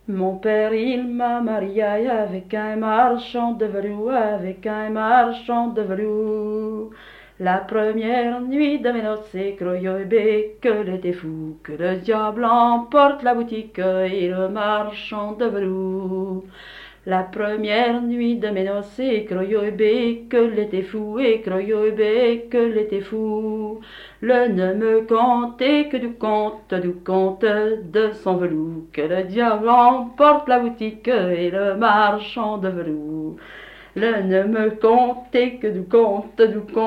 Mon père, il m'a marié avec un marchand de velours, avec un marchand de velours. La première nuit de mes noces, c'est croyez que l'été fou, que le diable emporte la boutique et le marchand de velours. La première nuit de mes noces, c'est croyez que l'été fou, et croyez que l'été fou. Le ne me contait que du conte de son velours, que le diable emporte la boutique et le marchand de velours. Le ne me contait que du conte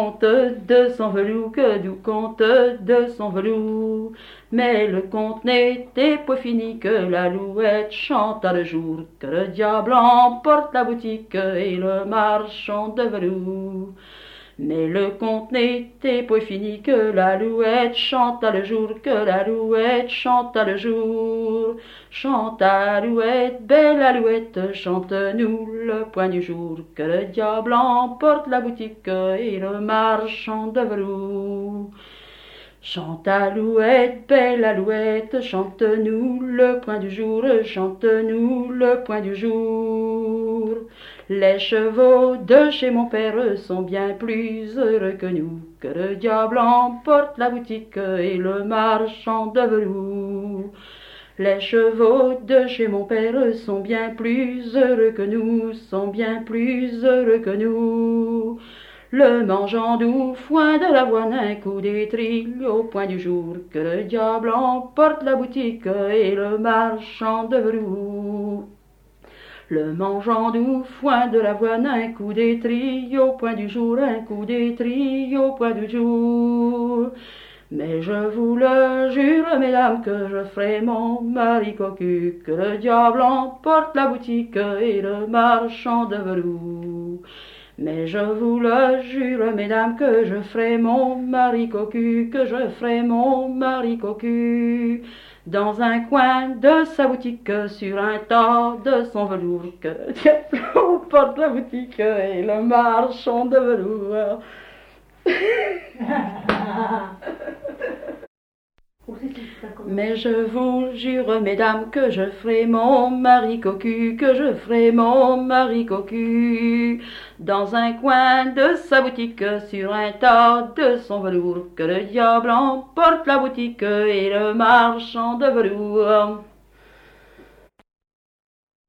de son velours, que du conte de son velours. Mais le conte n'était pas fini, que l'alouette chanta le jour, que le diable emporte la boutique et le marchand de velours. Mais le conte n'était pas fini, que l'alouette chanta le jour, que l'alouette chanta le jour. Chante alouette, belle alouette, chante-nous le point du jour, que le diable emporte la boutique et le marchand de velours. Chante alouette, belle alouette, chante-nous le point du jour, chante-nous le point du jour. Les chevaux de chez mon père sont bien plus heureux que nous, que le diable emporte la boutique et le marchand de velours. Les chevaux de chez mon père sont bien plus heureux que nous, sont bien plus heureux que nous. Le mangeant doux foin de l'avoine, un coup d'étrille au point du jour, que le diable emporte la boutique et le marchand de velours. Le mangeant doux foin de l'avoine, un coup d'étrille au point du jour, un coup d'étrille au point du jour. Mais je vous le jure, mesdames, que je ferai mon mari cocu, que le diable emporte la boutique et le marchand de velours. Mais je vous le jure, mesdames, que je ferai mon mari cocu, que je ferai mon mari cocu. Dans un coin de sa boutique, sur un tas de son velours, que le diable emporte la boutique et le marchand de velours. Mais je vous jure, mesdames, que je ferai mon mari cocu, que je ferai mon mari cocu. Dans un coin de sa boutique, sur un tas de son velours, que le diable emporte la boutique et le marchand de velours.